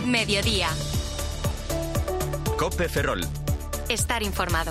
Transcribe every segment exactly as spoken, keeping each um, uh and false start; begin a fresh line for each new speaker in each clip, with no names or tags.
Mediodía.
COPE Ferrol.
Estar informado.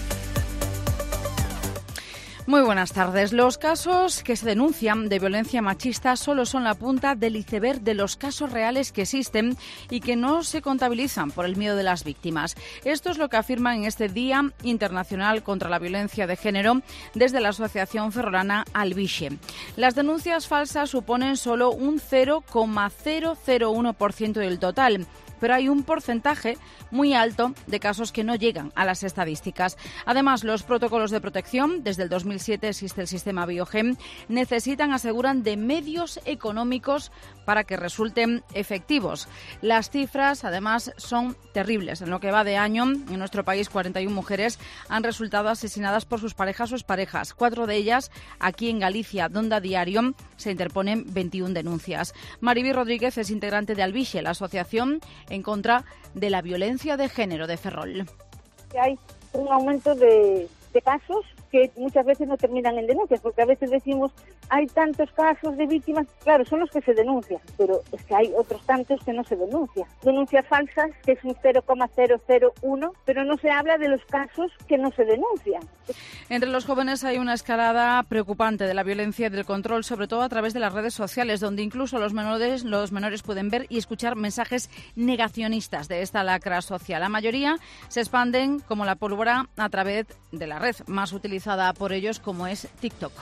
Muy buenas tardes. Los casos que se denuncian de violencia machista solo son la punta del iceberg de los casos reales que existen y que no se contabilizan por el miedo de las víctimas. Esto es lo que afirman en este Día Internacional contra la Violencia de Género desde la Asociación Ferrolana Albixe. Las denuncias falsas suponen solo un cero coma cero cero uno por ciento del total, pero hay un porcentaje muy alto de casos que no llegan a las estadísticas. Además, los protocolos de protección, desde el dos mil siete existe el sistema Biogem, necesitan, aseguran, de medios económicos para que resulten efectivos. Las cifras, además, son terribles. En lo que va de año, en nuestro país, cuarenta y una mujeres han resultado asesinadas por sus parejas o exparejas. Cuatro de ellas, aquí en Galicia, donde a diario se interponen veintiuna denuncias. Maribí Rodríguez es integrante de Albixe, la asociación en contra de la violencia de género de Ferrol.
Hay un aumento de, de casos que muchas veces no terminan en denuncias, porque a veces decimos, hay tantos casos de víctimas, claro, son los que se denuncian, pero es que hay otros tantos que no se denuncian. Denuncias falsas, que es un cero coma cero cero uno, pero no se habla de los casos que no se denuncian.
Entre los jóvenes hay una escalada preocupante de la violencia y del control, sobre todo a través de las redes sociales, donde incluso los menores, los menores pueden ver y escuchar mensajes negacionistas de esta lacra social. La mayoría se expanden como la pólvora a través de la red más utilizada por ellos, como es TikTok.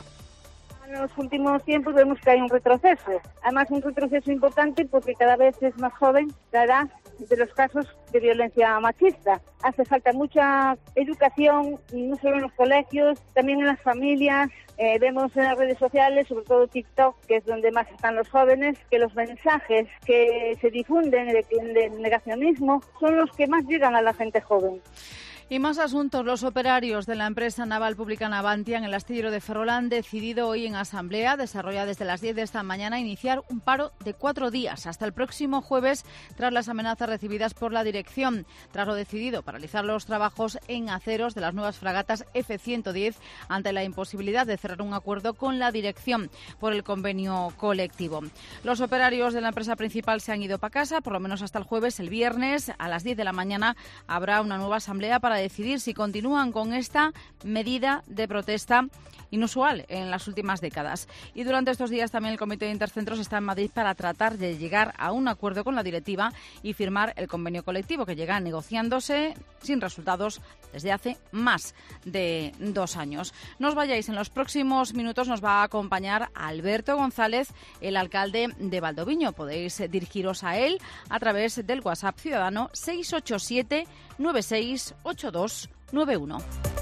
En los últimos tiempos vemos que hay un retroceso, además un retroceso importante porque cada vez es más joven la edad de los casos de violencia machista. Hace falta mucha educación, no solo en los colegios, también en las familias. Eh, vemos en las redes sociales, sobre todo TikTok, que es donde más están los jóvenes, que los mensajes que se difunden de, de negacionismo son los que más llegan a la gente joven.
Y más asuntos. Los operarios de la empresa naval pública Navantia en el astillero de Ferrol han decidido hoy en asamblea, desarrollada desde las diez de esta mañana, iniciar un paro de cuatro días hasta el próximo jueves, tras las amenazas recibidas por la dirección. Tras lo decidido, paralizar los trabajos en aceros de las nuevas fragatas F ciento diez ante la imposibilidad de cerrar un acuerdo con la dirección por el convenio colectivo. Los operarios de la empresa principal se han ido para casa, por lo menos hasta el jueves. El viernes a las diez de la mañana habrá una nueva asamblea para decidir si continúan con esta medida de protesta inusual en las últimas décadas. Y durante estos días también el Comité de Intercentros está en Madrid para tratar de llegar a un acuerdo con la directiva y firmar el convenio colectivo, que llega negociándose sin resultados desde hace más de dos años. No os vayáis, en los próximos minutos nos va a acompañar Alberto González, el alcalde de Valdoviño. Podéis dirigiros a él a través del WhatsApp ciudadano seis ocho siete nueve seis ocho dos nueve uno.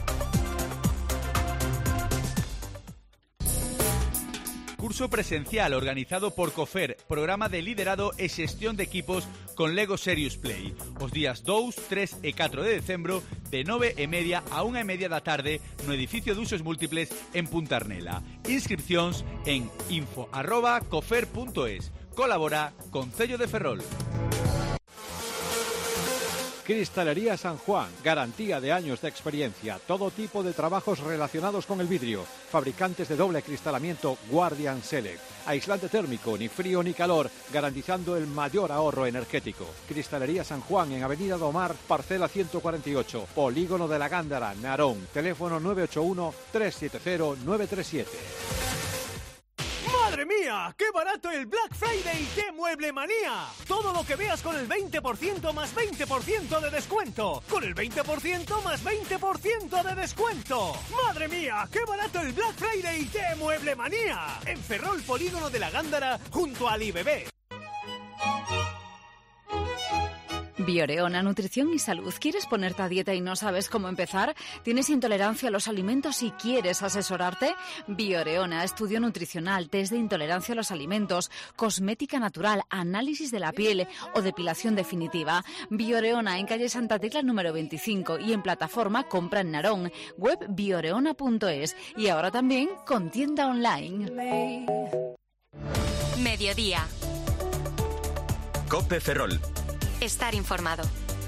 Curso presencial organizado por COFER, programa de liderado e xestión de equipos con Lego Serious Play. Os días dous, tres e catro de decembro, de nove e media a unha e media da tarde, no edificio de usos múltiples en Punta Arnela. Inscripcións en info arroba cofer punto es. Colabora Concello de Ferrol.
Cristalería San Juan, garantía de años de experiencia, todo tipo de trabajos relacionados con el vidrio, fabricantes de doble acristalamiento Guardian Select, aislante térmico, ni frío ni calor, garantizando el mayor ahorro energético. Cristalería San Juan en Avenida do Mar, parcela ciento cuarenta y ocho, Polígono de la Gándara, Narón, teléfono nueve ocho uno, tres siete cero, nueve tres siete.
¡Madre mía! ¡Qué barato el Black Friday de Mueble Manía! Todo lo que veas con el veinte por ciento más veinte por ciento de descuento. Con el veinte por ciento más veinte por ciento de descuento. ¡Madre mía! ¡Qué barato el Black Friday de Mueble Manía! En Ferrol, Polígono de la Gándara, junto al I B B.
Bioreona, nutrición y salud. ¿Quieres ponerte a dieta y no sabes cómo empezar? ¿Tienes intolerancia a los alimentos y quieres asesorarte? Bioreona, estudio nutricional, test de intolerancia a los alimentos, cosmética natural, análisis de la piel o depilación definitiva. Bioreona, en calle Santa Tecla número veinticinco y en plataforma Compra en Narón, web bioreona punto es y ahora también con tienda online.
Mediodía.
COPE Ferrol.
Estar informado.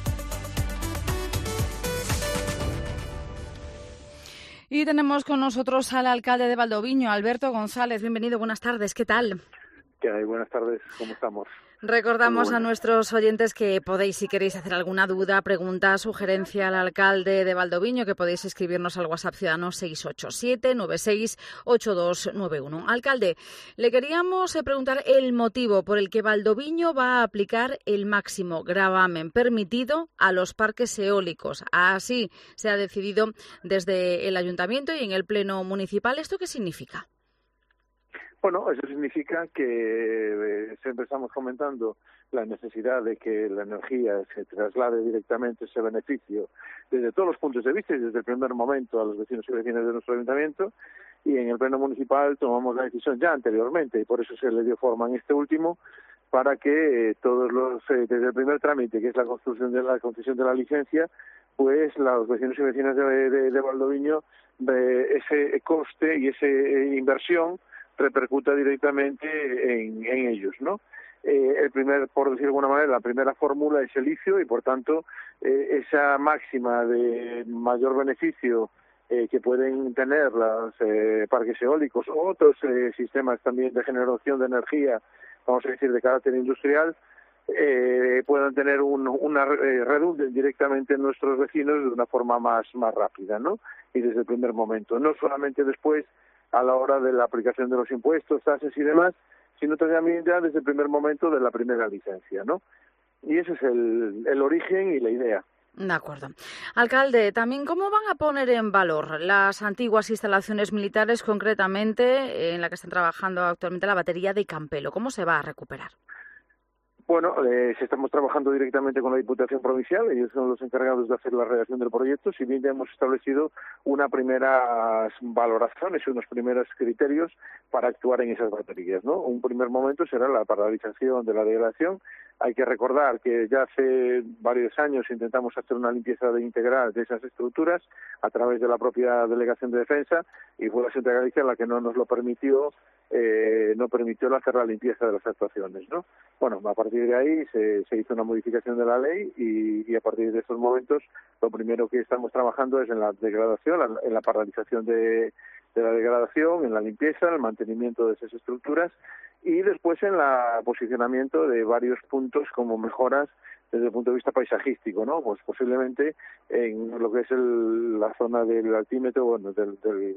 Y tenemos con nosotros al alcalde de Valdoviño, Alberto González. Bienvenido, buenas tardes, ¿qué tal?
¿Qué hay? Buenas tardes, ¿cómo estamos?
Recordamos a nuestros oyentes que podéis, si queréis hacer alguna duda, pregunta, sugerencia al alcalde de Valdoviño, que podéis escribirnos al WhatsApp Ciudadanos seis ocho siete, nueve seis, ocho dos nueve uno. Alcalde, le queríamos preguntar el motivo por el que Valdoviño va a aplicar el máximo gravamen permitido a los parques eólicos. Así se ha decidido desde el Ayuntamiento y en el Pleno Municipal. ¿Esto qué significa?
Bueno, eso significa que eh, siempre estamos comentando la necesidad de que la energía se traslade directamente ese beneficio desde todos los puntos de vista y desde el primer momento a los vecinos y vecinas de nuestro ayuntamiento, y en el Pleno Municipal tomamos la decisión ya anteriormente y por eso se le dio forma en este último para que eh, todos los, eh, desde el primer trámite, que es la construcción de la concesión de la licencia, pues los vecinos y vecinas de, de, de Valdoviño, de ese coste y esa eh, inversión repercuta directamente en, en ellos, ¿no? Eh, el primer, por decir de alguna manera, la primera fórmula es el litio y, por tanto, eh, esa máxima de mayor beneficio eh, que pueden tener los eh, parques eólicos o otros eh, sistemas también de generación de energía, vamos a decir, de carácter industrial, eh, puedan tener un, una eh, redunden directamente en nuestros vecinos de una forma más, más rápida, ¿no? Y desde el primer momento, no solamente después a la hora de la aplicación de los impuestos, tasas y demás, sino también ya desde el primer momento de la primera licencia, ¿no? Y ese es el, el origen y la idea.
De acuerdo. Alcalde, también, ¿cómo van a poner en valor las antiguas instalaciones militares, concretamente en la que están trabajando actualmente la batería de Campelo? ¿Cómo se va a recuperar?
Bueno, eh, estamos trabajando directamente con la Diputación Provincial, ellos son los encargados de hacer la redacción del proyecto, si bien ya hemos establecido una primera valoraciones y unos primeros criterios para actuar en esas baterías, ¿no? Un primer momento será la paralización de la degradación. Hay que recordar que ya hace varios años intentamos hacer una limpieza de integral de esas estructuras a través de la propia Delegación de Defensa y fue la Junta de Galicia la que no nos lo permitió, eh, no permitió hacer la limpieza de las actuaciones, ¿no? Bueno, a partir de ahí se, se hizo una modificación de la ley y, y a partir de estos momentos lo primero que estamos trabajando es en la degradación, la, en la paralización de, de la degradación, en la limpieza, el mantenimiento de esas estructuras y después en el posicionamiento de varios puntos como mejoras desde el punto de vista paisajístico, ¿no? Pues posiblemente en lo que es el, la zona del altímetro, bueno, del, del,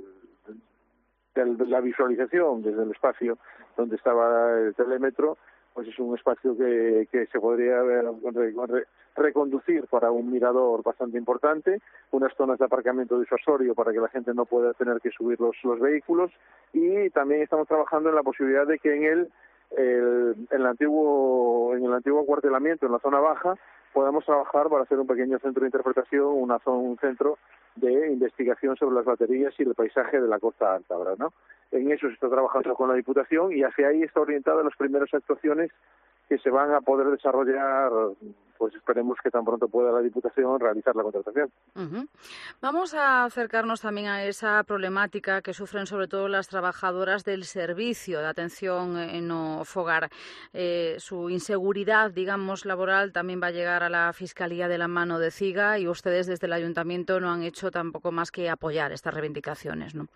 del, de la visualización desde el espacio donde estaba el telémetro, pues es un espacio que, que se podría re, re, reconducir para un mirador bastante importante, unas zonas de aparcamiento disuasorio para que la gente no pueda tener que subir los, los vehículos y también estamos trabajando en la posibilidad de que en el, el, en el antiguo en el antiguo acuartelamiento, en la zona baja, podamos trabajar para hacer un pequeño centro de interpretación, una zona, un centro de investigación sobre las baterías y el paisaje de la costa alta, ¿verdad? ¿No? En eso se está trabajando con la Diputación y hacia ahí está orientada las primeras actuaciones que se van a poder desarrollar, pues esperemos que tan pronto pueda la Diputación realizar la contratación.
Uh-huh. Vamos a acercarnos también a esa problemática que sufren sobre todo las trabajadoras del servicio de atención no fogar. Eh, su inseguridad, digamos, laboral también va a llegar a la Fiscalía de la mano de CIGA y ustedes desde el Ayuntamiento no han hecho tampoco más que apoyar estas reivindicaciones, ¿no?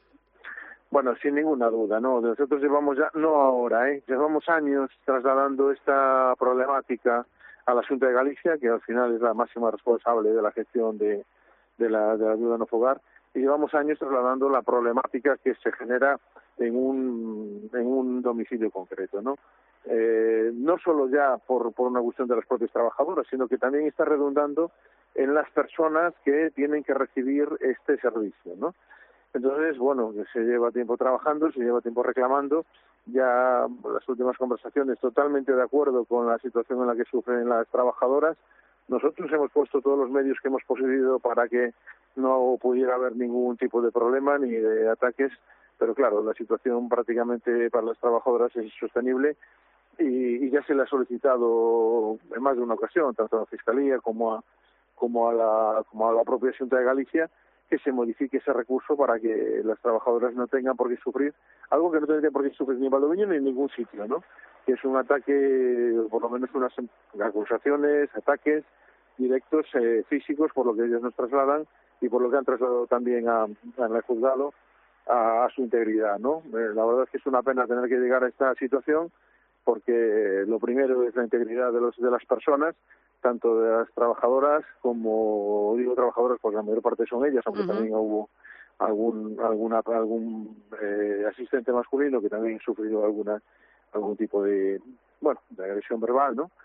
Bueno, sin ninguna duda, ¿no? Nosotros llevamos ya, no ahora, ¿eh? Llevamos años trasladando esta problemática a la Xunta de Galicia, que al final es la máxima responsable de la gestión de, de, la, de la ayuda no fogar, y llevamos años trasladando la problemática que se genera en un, en un domicilio concreto, ¿no? Eh, no solo ya por, por una cuestión de las propias trabajadoras, sino que también está redundando en las personas que tienen que recibir este servicio, ¿no? Entonces, bueno, se lleva tiempo trabajando, se lleva tiempo reclamando, ya las últimas conversaciones totalmente de acuerdo con la situación en la que sufren las trabajadoras. Nosotros hemos puesto todos los medios que hemos podido para que no pudiera haber ningún tipo de problema ni de ataques, pero claro, la situación prácticamente para las trabajadoras es insostenible y, y ya se le ha solicitado en más de una ocasión, tanto a la Fiscalía como a, como a, la, como a la propia Xunta de Galicia, que se modifique ese recurso para que las trabajadoras no tengan por qué sufrir algo que no tendrían por qué sufrir ni en Valdoviño ni en ningún sitio, ¿no? Que es un ataque, por lo menos unas acusaciones, ataques directos eh, físicos por lo que ellos nos trasladan y por lo que han trasladado también a, a el juzgado a, a su integridad, ¿no? Eh, la verdad es que es una pena tener que llegar a esta situación, porque lo primero es la integridad de los de las personas, tanto de las trabajadoras como, digo trabajadoras porque la mayor parte son ellas, aunque uh-huh. también hubo algún alguna algún eh, asistente masculino que también sufrió alguna algún tipo de bueno de agresión verbal, ¿no?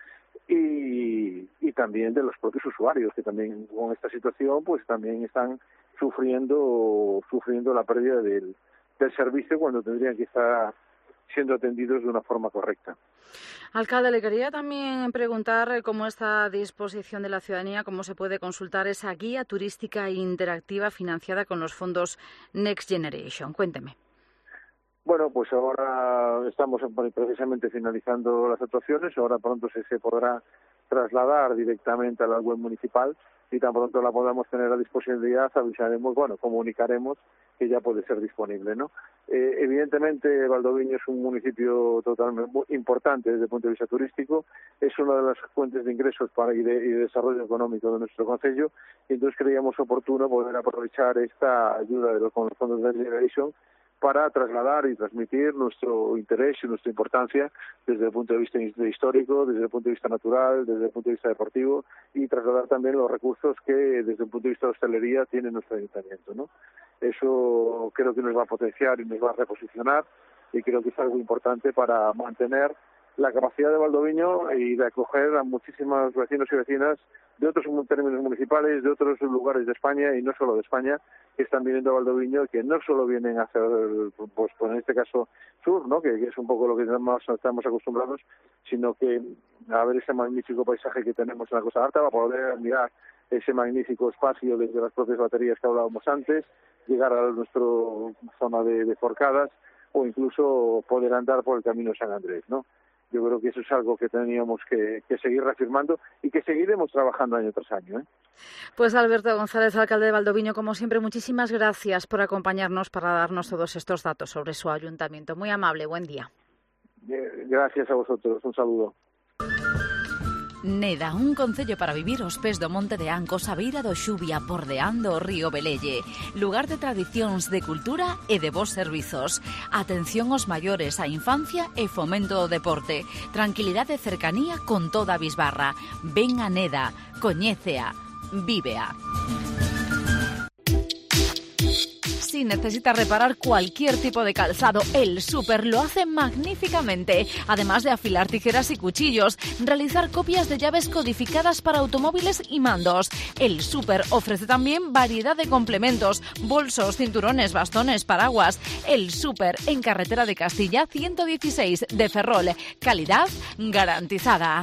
Y, y también de los propios usuarios, que también con esta situación pues también están sufriendo sufriendo la pérdida del, del servicio cuando tendrían que estar siendo atendidos de una forma correcta.
Alcalde, le quería también preguntar cómo está a disposición de la ciudadanía, cómo se puede consultar esa guía turística interactiva financiada con los fondos Next Generation. Cuénteme.
Bueno, pues ahora estamos precisamente finalizando las actuaciones, ahora pronto se, se podrá trasladar directamente a la web municipal y tan pronto la podamos tener a disponibilidad, avisaremos, bueno, comunicaremos que ya puede ser disponible, ¿no? Eh, evidentemente, Valdoviño es un municipio totalmente importante desde el punto de vista turístico, es una de las fuentes de ingresos para y de, y de desarrollo económico de nuestro concello, y entonces creíamos oportuno poder aprovechar esta ayuda de los, con los fondos de Generation para trasladar y transmitir nuestro interés y nuestra importancia desde el punto de vista histórico, desde el punto de vista natural, desde el punto de vista deportivo, y trasladar también los recursos que desde el punto de vista de hostelería tiene nuestro ayuntamiento, ¿no? Eso creo que nos va a potenciar y nos va a reposicionar, y creo que es algo importante para mantener la capacidad de Valdoviño y de acoger a muchísimos vecinos y vecinas de otros términos municipales, de otros lugares de España y no solo de España, que están viniendo a Valdoviño, que no solo vienen hacia el, pues, pues en este caso sur, ¿no? Que, que es un poco lo que estamos, estamos acostumbrados, sino que a ver ese magnífico paisaje que tenemos en la Costa Alta, para poder mirar ese magnífico espacio desde las propias baterías que hablábamos antes, llegar a nuestra zona de, de Forcadas, o incluso poder andar por el camino San Andrés, ¿no? Yo creo que eso es algo que teníamos que, que seguir reafirmando y que seguiremos trabajando año tras año, ¿eh?
Pues Alberto González, alcalde de Valdoviño, como siempre, muchísimas gracias por acompañarnos para darnos todos estos datos sobre su ayuntamiento. Muy amable, buen día.
Gracias a vosotros, un saludo.
Neda, un concello para vivir aos pés do Monte de Ancos, a beira do Xubia, bordeando o río Velelle. Lugar de tradicións, de cultura e de bons servizos. Atención aos maiores, a infancia e fomento do deporte. Tranquilidade e cercanía con toda a bisbarra. Ven a Neda, coñécea, vívea. Si necesita reparar cualquier tipo de calzado, el Súper lo hace magníficamente. Además de afilar tijeras y cuchillos, realizar copias de llaves codificadas para automóviles y mandos. El Súper ofrece también variedad de complementos, bolsos, cinturones, bastones, paraguas. El Súper en Carretera de Castilla ciento dieciséis de Ferrol. Calidad garantizada.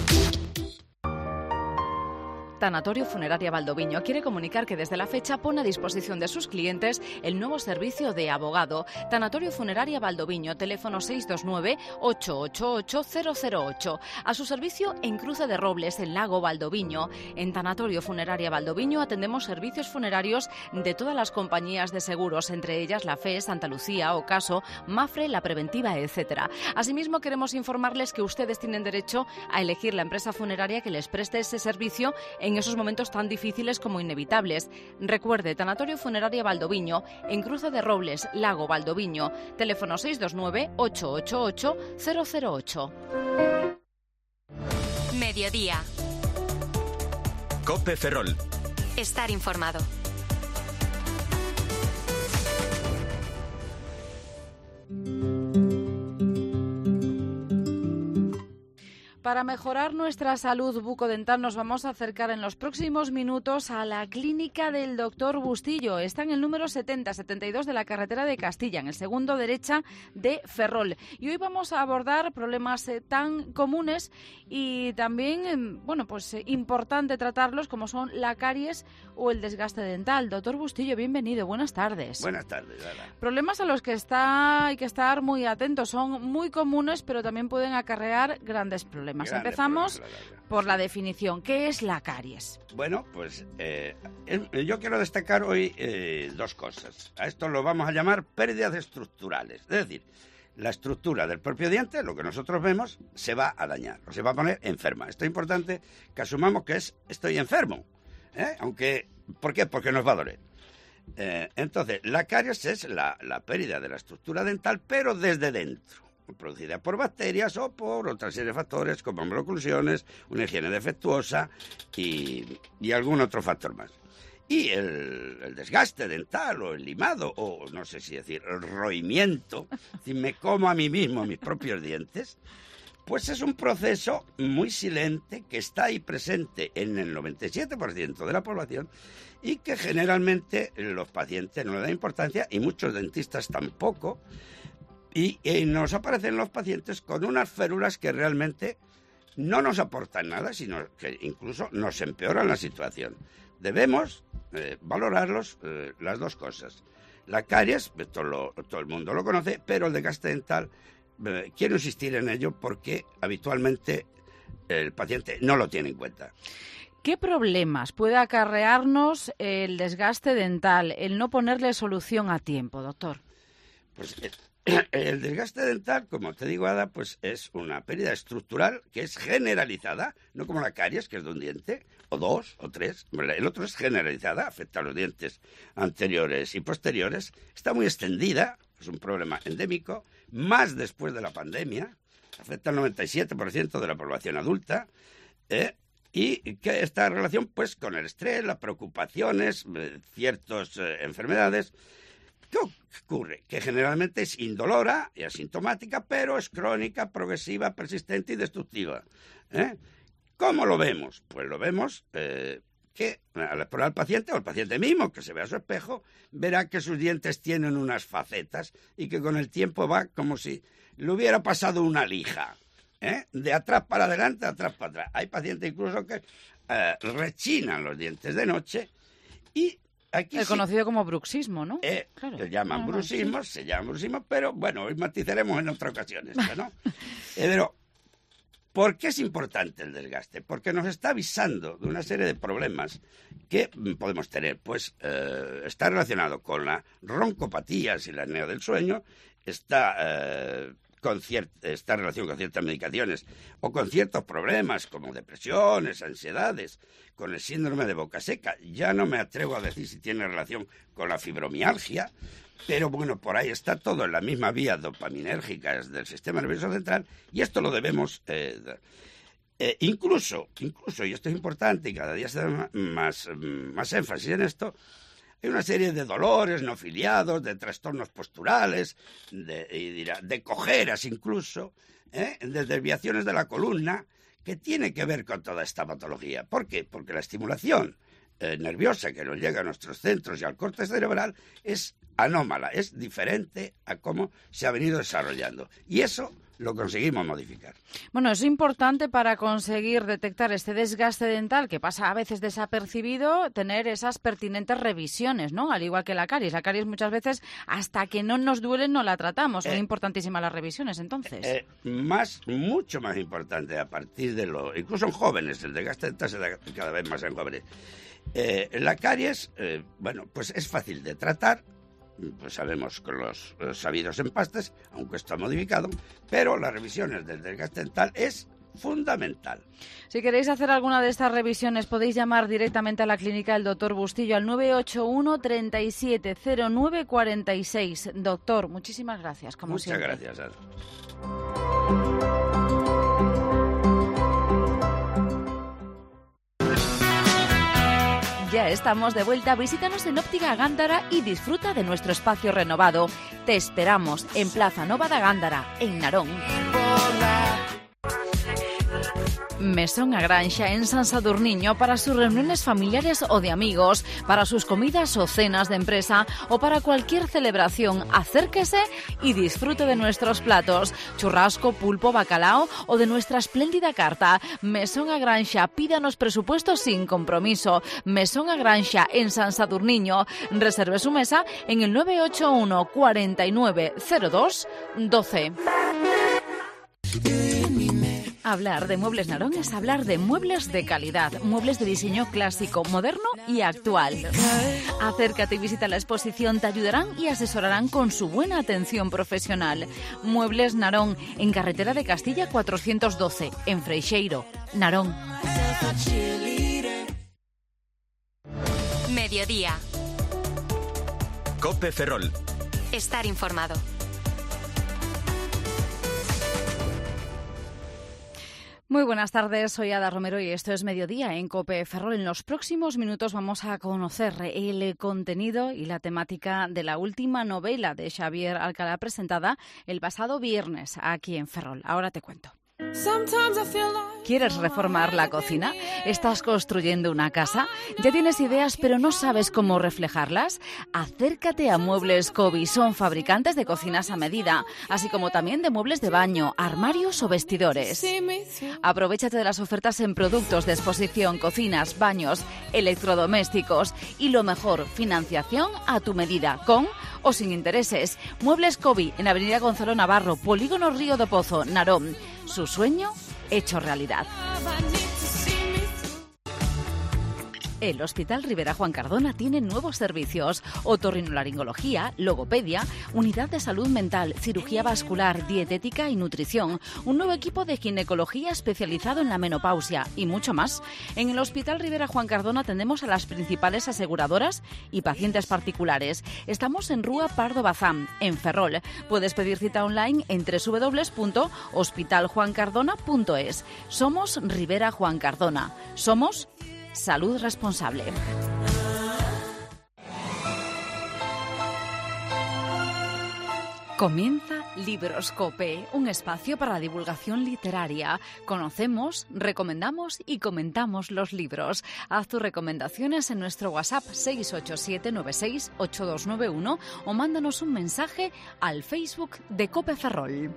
Tanatorio Funeraria Valdoviño quiere comunicar que desde la fecha pone a disposición de sus clientes el nuevo servicio de abogado. Tanatorio Funeraria Valdoviño, teléfono seis dos nueve, ocho ocho ocho, cero cero ocho. A su servicio en Cruce de Robles, en Lago Valdoviño. En Tanatorio Funeraria Valdoviño atendemos servicios funerarios de todas las compañías de seguros, entre ellas la F E, Santa Lucía, Ocaso, Mafre, La Preventiva, etcétera. Asimismo, queremos informarles que ustedes tienen derecho a elegir la empresa funeraria que les preste ese servicio en esos momentos tan difíciles como inevitables. Recuerde, Tanatorio Funeraria Valdoviño, en Cruce de Robles, Lago Valdoviño, teléfono seis dos nueve, ocho ocho ocho, cero cero ocho.
Mediodía.
COPE Ferrol.
Estar informado.
Para mejorar nuestra salud bucodental nos vamos a acercar en los próximos minutos a la clínica del doctor Bustillo. Está en el número setenta setenta y dos de la carretera de Castilla, en el segundo derecha de Ferrol. Y hoy vamos a abordar problemas eh, tan comunes y también, eh, bueno, pues eh, importante tratarlos, como son la caries o el desgaste dental. Doctor Bustillo, bienvenido, buenas tardes.
Buenas tardes, Lara.
Problemas a los que está, hay que estar muy atentos. Son muy comunes, pero también pueden acarrear grandes problemas.
Grandes
Empezamos
problemas,
por la definición. ¿Qué es la caries?
Bueno, pues eh, yo quiero destacar hoy eh, dos cosas. A esto lo vamos a llamar pérdidas estructurales. Es decir, la estructura del propio diente, lo que nosotros vemos, se va a dañar, o se va a poner enferma. Esto es importante que asumamos que es estoy enfermo, ¿eh? Aunque, ¿por qué? Porque nos va a doler. Eh, entonces, la caries es la, la pérdida de la estructura dental, pero desde dentro, producida por bacterias o por otra serie de factores como maloclusiones, una higiene defectuosa y, y algún otro factor más. Y el, el desgaste dental o el limado, o no sé si decir, el roimiento, si me como a mí mismo mis propios dientes, pues es un proceso muy silente que está ahí presente en el noventa y siete por ciento de la población y que generalmente los pacientes no le dan importancia y muchos dentistas tampoco. Y, y nos aparecen los pacientes con unas férulas que realmente no nos aportan nada, sino que incluso nos empeoran la situación. Debemos eh, valorarlos eh, las dos cosas. La caries, esto lo, todo el mundo lo conoce, pero el desgaste dental, eh, quiero insistir en ello porque habitualmente el paciente no lo tiene en cuenta.
¿Qué problemas puede acarrearnos el desgaste dental, el no ponerle solución a tiempo, doctor?
Pues eh, el desgaste dental, como te digo, Ada, pues es una pérdida estructural que es generalizada, no como la caries, que es de un diente, o dos, o tres. El otro es generalizada, afecta a los dientes anteriores y posteriores. Está muy extendida, es un problema endémico, más después de la pandemia. Afecta al noventa y siete por ciento de la población adulta. ¿eh? Y que esta relación, pues, con el estrés, las preocupaciones, eh, ciertas eh, enfermedades. ¿Qué ocurre? Que generalmente es indolora y asintomática, pero es crónica, progresiva, persistente y destructiva. ¿eh? ¿Cómo lo vemos? Pues lo vemos eh, que al explorar al paciente o el paciente mismo, que se ve a su espejo, verá que sus dientes tienen unas facetas y que con el tiempo va como si le hubiera pasado una lija. ¿eh? De atrás para adelante, de atrás para atrás. Hay pacientes incluso que eh, rechinan los dientes de noche y aquí
el
sí,
conocido como bruxismo, ¿no?
Eh,
claro.
Se llaman
no, no,
bruxismos,
sí.
se llaman bruxismos, pero bueno, hoy matizaremos en otras ocasiones, ¿no? eh, pero, ¿por qué es importante el desgaste? Porque nos está avisando de una serie de problemas que podemos tener. Pues eh, está relacionado con la roncopatía, y la apnea del sueño, está... Eh, con cierta, esta relación con ciertas medicaciones o con ciertos problemas como depresiones, ansiedades, con el síndrome de boca seca. Ya no me atrevo a decir si tiene relación con la fibromialgia, pero bueno, por ahí está todo en la misma vía dopaminérgica del sistema nervioso central y esto lo debemos... Eh, eh, incluso, incluso, y esto es importante y cada día se da más, más énfasis en esto, hay una serie de dolores no filiados, de trastornos posturales, de, y dirá, de cojeras incluso, ¿eh? de desviaciones de la columna, que tiene que ver con toda esta patología. ¿Por qué? Porque la estimulación eh, nerviosa que nos llega a nuestros centros y al corte cerebral es anómala, es diferente a cómo se ha venido desarrollando. Y eso lo conseguimos modificar.
Bueno, es importante para conseguir detectar este desgaste dental que pasa a veces desapercibido, tener esas pertinentes revisiones, ¿no? Al igual que la caries. La caries muchas veces, hasta que no nos duele, no la tratamos. Son eh, importantísimas las revisiones, entonces.
Eh, más, mucho más importante a partir de lo... Incluso en jóvenes, el desgaste dental se da cada vez más en jóvenes. Eh, la caries, eh, bueno, pues es fácil de tratar. Pues sabemos con los, los sabidos empastes, aunque está modificado, pero las revisiones del desgaste dental es fundamental.
Si queréis hacer alguna de estas revisiones, podéis llamar directamente a la clínica del doctor Bustillo al nueve ocho uno, treinta y siete, cero nueve, cuarenta y seis. Doctor, muchísimas gracias, como
Muchas
siempre.
Muchas gracias, Ada.
Ya estamos de vuelta. Visítanos en Óptica Gándara y disfruta de nuestro espacio renovado. Te esperamos en Plaza Nova da Gándara, en Narón. Mesón a Granxa en San Sadurniño para sus reuniones familiares o de amigos, para sus comidas o cenas de empresa o para cualquier celebración. Acérquese y disfrute de nuestros platos, churrasco, pulpo, bacalao o de nuestra espléndida carta. Mesón a Granxa, pídanos presupuestos sin compromiso. Mesón a Granxa en San Sadurniño. Reserve su mesa en el nueve ocho uno, cuarenta y nueve, cero dos, doce. Hablar de Muebles Narón es hablar de muebles de calidad, muebles de diseño clásico, moderno y actual. Acércate y visita la exposición, te ayudarán y asesorarán con su buena atención profesional. Muebles Narón, en carretera de Castilla cuatrocientos doce, en Freixeiro, Narón.
Mediodía.
COPE Ferrol.
Estar informado.
Muy buenas tardes, soy Ada Romero y esto es Mediodía en COPE Ferrol. En los próximos minutos vamos a conocer el contenido y la temática de la última novela de Xavier Alcalá presentada el pasado viernes aquí en Ferrol. Ahora te cuento. ¿Quieres reformar la cocina? ¿Estás construyendo una casa? ¿Ya tienes ideas pero no sabes cómo reflejarlas? Acércate a Muebles Cobi. Son fabricantes de cocinas a medida, así como también de muebles de baño, armarios o vestidores. Aprovéchate de las ofertas en productos de exposición, cocinas, baños, electrodomésticos y lo mejor, financiación a tu medida, con o sin intereses. Muebles Cobi en Avenida Gonzalo Navarro, Polígono Río do Pozo, Narón. Su sueño hecho realidad. El Hospital Ribera Juan Cardona tiene nuevos servicios: otorrinolaringología, logopedia, unidad de salud mental, cirugía vascular, dietética y nutrición, un nuevo equipo de ginecología especializado en la menopausia y mucho más. En el Hospital Ribera Juan Cardona atendemos a las principales aseguradoras y pacientes particulares. Estamos en Rúa Pardo Bazán, en Ferrol. Puedes pedir cita online en doble u doble u doble u punto hospital juan cardona punto es. Somos Ribera Juan Cardona. Somos Salud responsable. Comienza Libroscope, un espacio para la divulgación literaria. Conocemos, recomendamos y comentamos los libros. Haz tus recomendaciones en nuestro WhatsApp seis ocho siete nueve seis ocho dos nueve uno o mándanos un mensaje al Facebook de COPE Ferrol.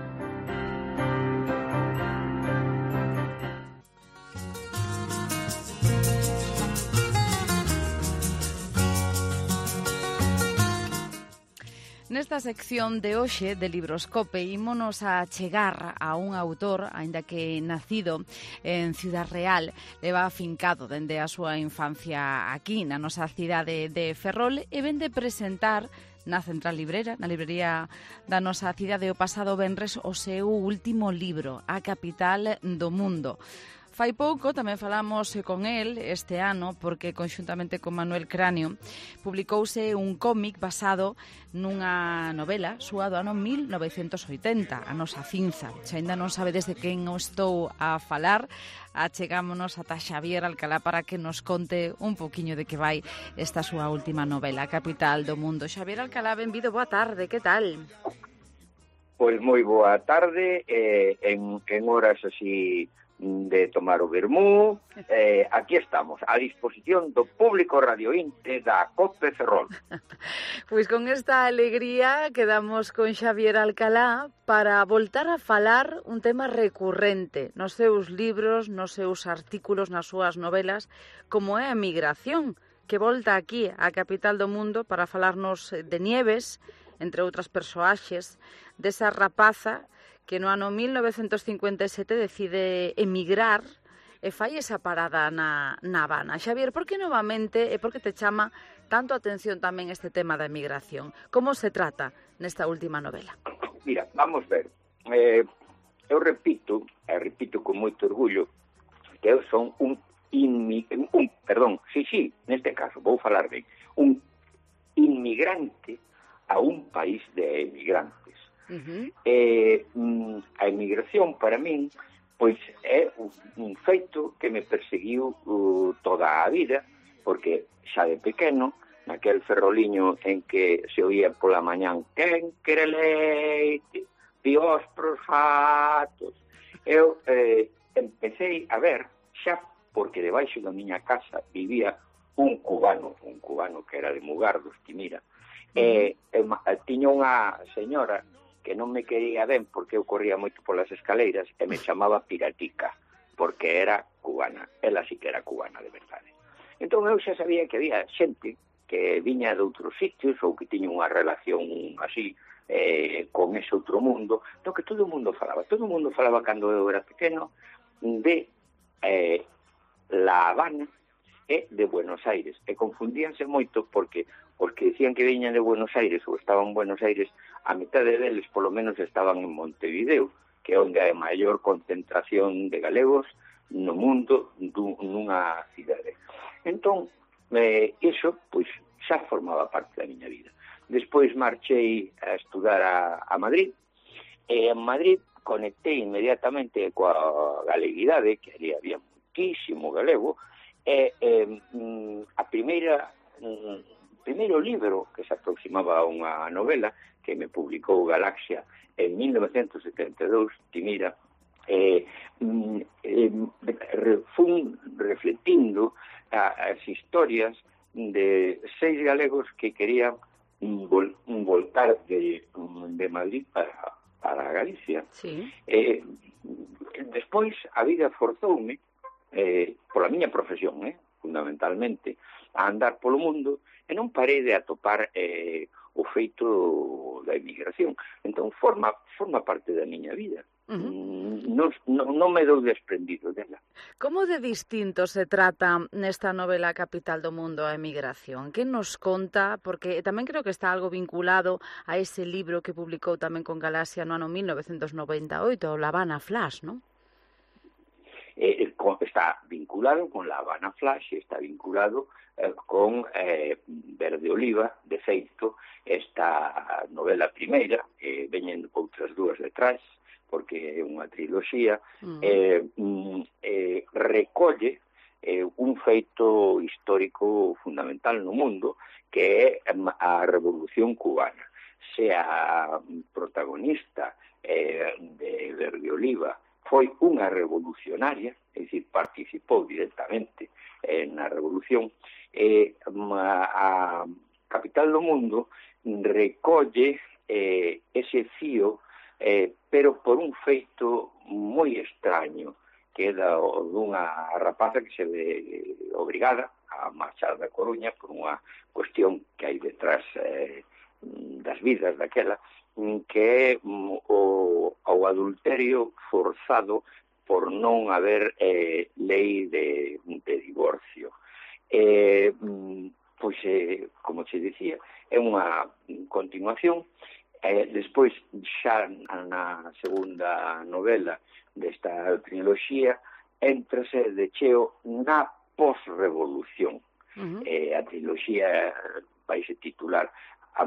Nesta sección de hoxe de Libroscope ímonos a chegar a un autor, aínda que nacido en Ciudad Real, leva afincado dende a súa infancia aquí na nosa cidade de Ferrol e vende presentar na Central Librera, na librería da nosa cidade o pasado venres, o seu último libro, A Capital do Mundo. Fai pouco tamén falamos con el este ano porque conxuntamente con Manuel Cráneo publicouse un cómic basado nunha novela súa do ano mil novecentos oitenta, A Nosa Cinza. Se aínda non sabedes de quen o estou a falar, achegámonos ata Xavier Alcalá para que nos conte un poquiño de que vai esta súa última novela, A Capital do Mundo. Xavier Alcalá, benvido, boa tarde, que tal?
Pois moi boa tarde, eh, en, en horas así de tomar o vermú, eh, aquí estamos, a disposición do público radiointe da COPE Ferrol.
Pois con esta alegría quedamos con Xavier Alcalá para voltar a falar un tema recurrente nos seus libros, nos seus artículos, nas súas novelas, como é a migración, que volta aquí á capital do mundo para falarnos de Nieves, entre outras persoaxes, desa rapaza que no ano mil novecentos cincuenta e sete decide emigrar e fai esa parada na, na Habana. Xavier, por que novamente e por que te chama tanto a atención tamén este tema da emigración? Como se trata nesta última novela?
Mira, vamos ver. Eh, eu repito, e repito con moito orgullo, que eu son un, inmi, un perdón, sí, sí, neste caso, vou falar de un inmigrante a un país de emigrantes. Uh-huh. Eh, a emigración para min pois é un, un feito que me perseguiu uh, toda a vida, porque xa de pequeno, naquel ferroliño en que se oía pola mañán quen quere leite, pios pros gatos, eu eh, empecé a ver xa, porque debaixo da miña casa vivía un cubano, un cubano que era de Mugardos, que mira, uh-huh. eh, eh, tiña unha señora que non me quería ben porque eu corría moito polas escaleiras e me chamaba Piratica, porque era cubana, ela sí que era cubana de verdade. Entón eu xa sabía que había xente que viña de outros sitios ou que tiña unha relación así eh, con ese outro mundo, do que todo o mundo falaba. Todo o mundo falaba cando eu era pequeno de eh, La Habana e de Buenos Aires, e confundíanse moito porque os que decían que viñan de Buenos Aires ou estaban en Buenos Aires, a metade deles polo menos estaban en Montevideo, que é onde hai maior concentración de galegos no mundo nunha cidade. Entón, eh, iso, pois, xa formaba parte da miña vida. Despois marchei a estudar a, a Madrid, e en Madrid conectei inmediatamente coa galeguidade, que ali había muitísimo galego, e eh, a primeira, mm, primeiro libro que se aproximaba a unha novela que me publicou Galaxia en mil novecientos setenta e dous, ti mira, eh, eh, fun refletindo a, as historias de seis galegos que querían vol, voltar de, de Madrid para, para Galicia.
Sí.
Eh, despois a vida forzoume, eh, pola miña profesión, eh, fundamentalmente, a andar polo mundo e non parei de atopar eh, o feito da emigración. Entón, forma, forma parte da miña vida. Uh-huh. Non, non, non me dou desprendido dela.
Como de distinto se trata nesta novela Capital do Mundo a emigración? Que nos conta? Porque tamén creo que está algo vinculado a ese libro que publicou tamén con Galaxia no ano mil novecientos noventa e oito, La Habana Flash, non?
Eh, está vinculado con La Habana Flash, está vinculado eh, con eh, Verde Oliva. De feito, esta novela primeira, eh, veñen outras dúas detrás, porque é unha triloxía, uh-huh. eh, eh, recolle eh, un feito histórico fundamental no mundo, que é a Revolución Cubana. Sea protagonista eh, de Verde Oliva, foi unha revolucionaria, é dicir, participou directamente eh, na revolución, e eh, a, a Capital do Mundo recolle eh, ese fío, eh, pero por un feito moi extraño, que é da, dunha rapaza que se ve obrigada a marchar da Coruña por unha cuestión que hai detrás eh, das vidas daquela, que é o, o adulterio forzado por non haber eh, lei de, de divorcio. Eh, pois, eh, como se dicía, é unha continuación. Eh, despois, xa na segunda novela desta triloxía, entrase de cheo na posrevolución. Uh-huh. Eh, a triloxía vai se titular a,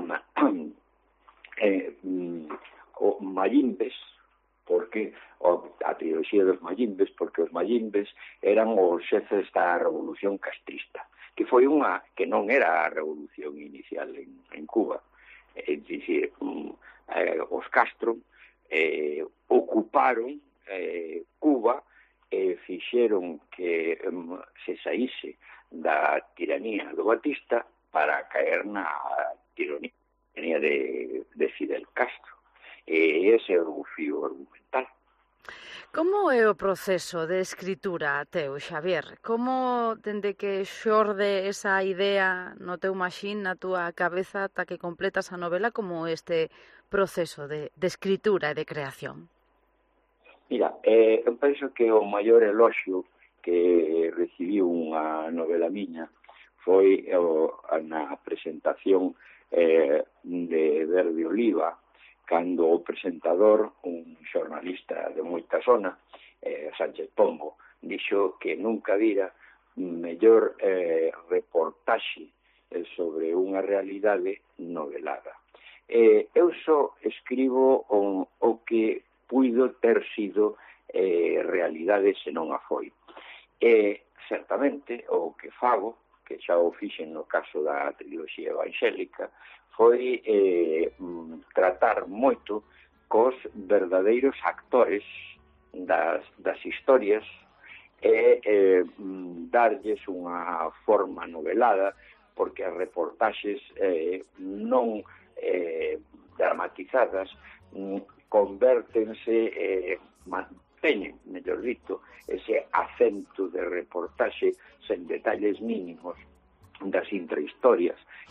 eh, o Maylimbes, porque o, a triloxía dos Maylimbes, porque os Maylimbes eran os xefes da revolución castrista, que foi unha que non era a revolución inicial en, en Cuba. É dicir, eh, os Castro eh, ocuparon eh, Cuba e fixeron que um, se saíse da tiranía do Batista para caer na tiranía de, de Fidel Castro. E ese é o fío argumental.
Como é o proceso de escritura teu, Xavier? Como, dende que xorde esa idea no teu machín, na túa cabeza, ata que completas a novela, como este proceso de, de escritura e de creación?
Mira, eh, eu penso que o maior eloxio que recibiu unha novela miña foi o, na presentación eh, de Verde Oliva, cando o presentador, un xornalista de moita zona, eh, Sánchez Pombo, dixo que nunca vira mellor eh, reportaxe sobre unha realidade novelada. Eh, eu só escribo o, o que puido ter sido eh, realidade se non a foi. E, certamente, o que fago, que xa o fixen no caso da triloxía evangélica, foi eh, tratar moito cos verdadeiros actores das, das historias e eh, darlles unha forma novelada, porque as reportaxes eh, non eh, dramatizadas convértense, eh, manteñen, mellor dito, ese acento de reportaxe sen detalles mínimos das intrahistorias.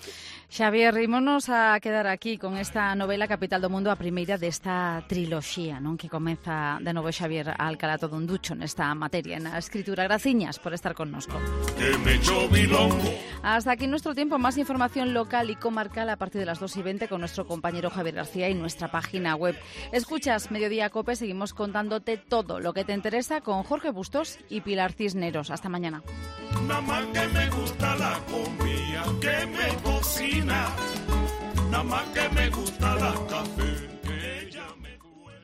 Xavier, ímonos a quedar aquí con esta novela Capital do Mundo, a primeira desta triloxía, non? Que comeza de novo Xavier Alcalá todo un ducho nesta materia, na escritura. Graciñas por estar connosco. Hasta aquí nuestro tiempo. Más información local y comarcal a partir de las dos y veinte con nuestro compañero Javier García y nuestra página web. Escuchas Mediodía Cope, seguimos contándote todo lo que te interesa con Jorge Bustos y Pilar Cisneros. Hasta mañana.
Nada más que me gusta la comida que me cocina, nada más que me gusta la café.